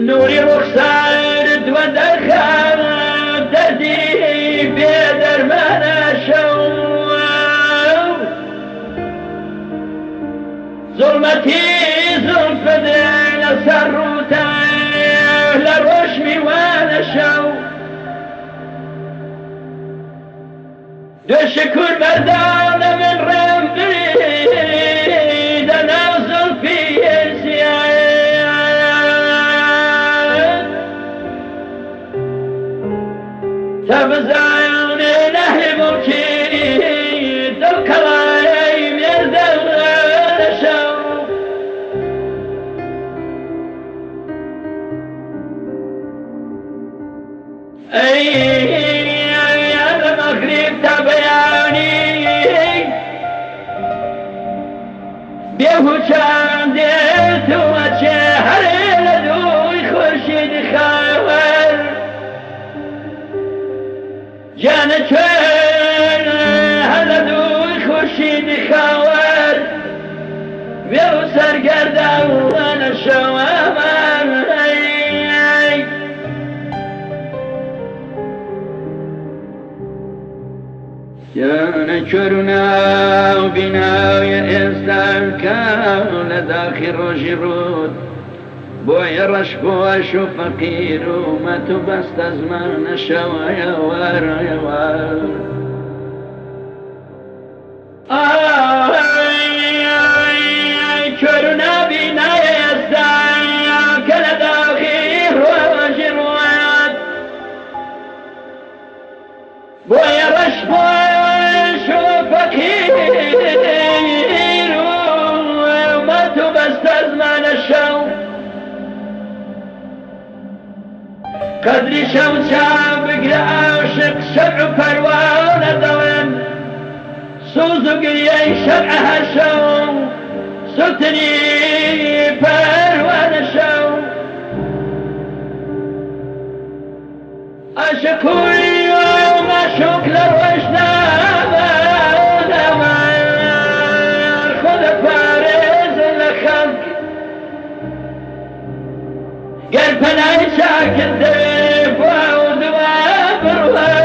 نوری رخسارت و درخان دردی بیدرمان شو ظلمتی زلف دل سروتا لروش میوان شو دو شکر مردان من رم برید نازل فی زیاد تبزایون نهی ممکی دل کلای میردن شو ای بیهو چنده تو چه هر لدوی خورشید خاور جان چون هر لدوی خورشید خاور بیهو سرگردان شوامن جان چرنا و بینای ازدرکان لداخل روشی رود بوی رش بوش و فقیر و ما تو بست از من شوای وار وار چرنا بینای ازدرکان لداخل روشی رود بوی رش بوش قدری شو چام بگره عاشق شمع و پروانه دوان سوز و گریه شمعها شو سلطنی پروانه شو عاشقوی و معشوق لروش نامر خود پارز لخلق گر پناه شاکر ده فاوز و بروه